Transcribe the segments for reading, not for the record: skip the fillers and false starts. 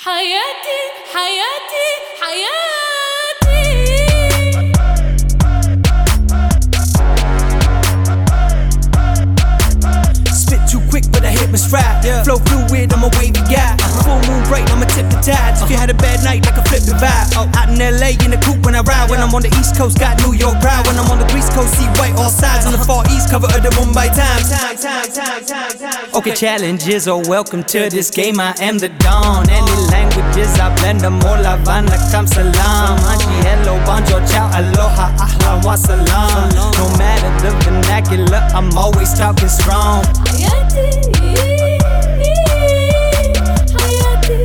حياتي حياتي حياتي. Spit too quick, but I hit my stride. Flow fluid, I'm a wavy guy. Full moon bright, I'ma tip the tides. If you had a bad night, I can flip the vibe. Out in LA in the coupe when I ride. When I'm on the East Coast, got New York pride. When I'm on the Grease Coast, see white all sides. On the Far East, cover of the Mumbai Times. Okay, challenges are welcome to this game. I am the dawn. Any languages, I blend them all. Havana, kam salam. Anji, hello, bonjour, ciao, aloha, ahlan wa salam. No matter the vernacular, I'm always talking strong. حياتي حياتي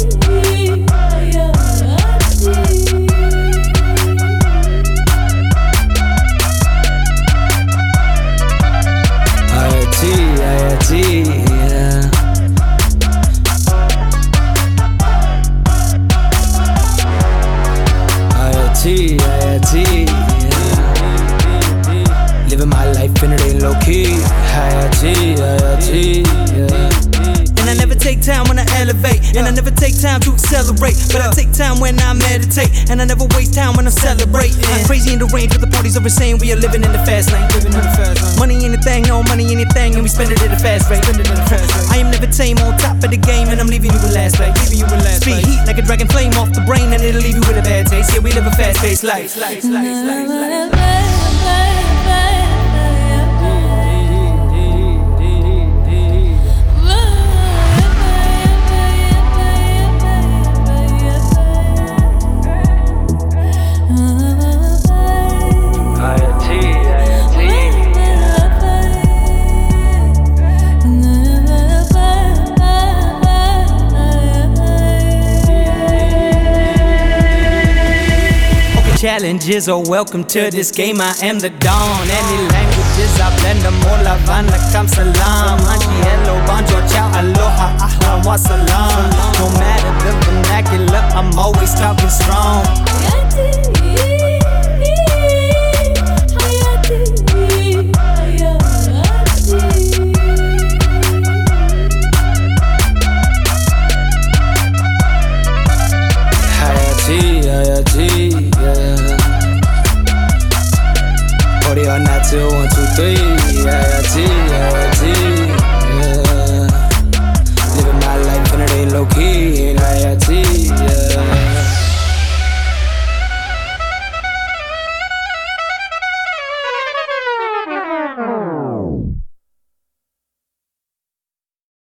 Hayati, hayati, yeah. Hayati, hayati, yeah. Living my life and it ain't low key. Hayati, hayati, yeah. And I never take time when I elevate, and I never take time to accelerate, but I take time when I meditate, and I never waste time when I'm celebrating. Crazy in the range, but the parties are insane. We are living in the fast lane. Money ain't a thing, no money ain't a thing, and we spend it at a fast rate. I am never tame, on top of the game, and I'm leaving you with last place. Speed heat like a dragon flame off the brain, and it'll leave you with a bad taste. Yeah, we live a fast-paced life. Challenges are welcome to this game. I am the dawn. Any languages, I blend them all. Havana, kam salam. Anji, hello, bonjour, ciao, aloha, ahlan wa salam. No matter the vernacular, I'm always talking strong. حياتي